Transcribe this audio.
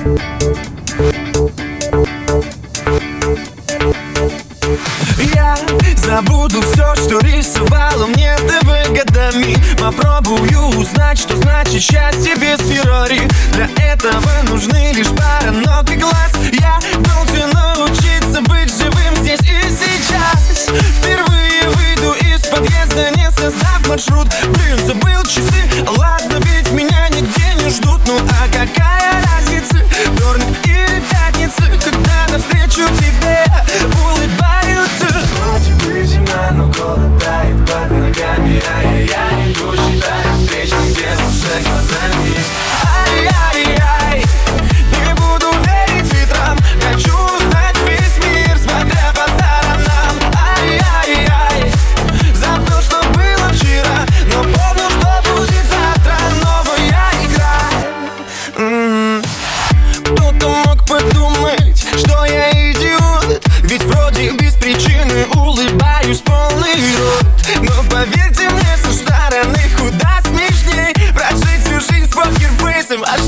Я забуду все, что рисовало мне ТВ годами. Попробую узнать, что значит счастье без Феррари. Для этого нужны лишь пара ног и глаз. Я должен научиться быть живым здесь и сейчас. Впервые выйду из подъезда, не создав маршрут. Блин, забыл часы, ладно, ведь меня нигде не ждут. Ну а какая разница, вторник или пятница, когда навстречу тебе улыбаются. Вроде бы зима, но голод тает под ногами. Ай-яй-яй, иду, считаю встречи где-то шаг глазами. Ай-яй-яй, не буду верить ветрам. Хочу узнать весь мир, смотря по сторонам. Ай-яй-яй, за то, что было вчера, но помню, что будет завтра. Новая игра. Кто-то мог подумать, что я идиот, ведь вроде без причины улыбаюсь полный рот. Но поверьте мне, со стороны куда смешней прожить всю жизнь с покерфейсом.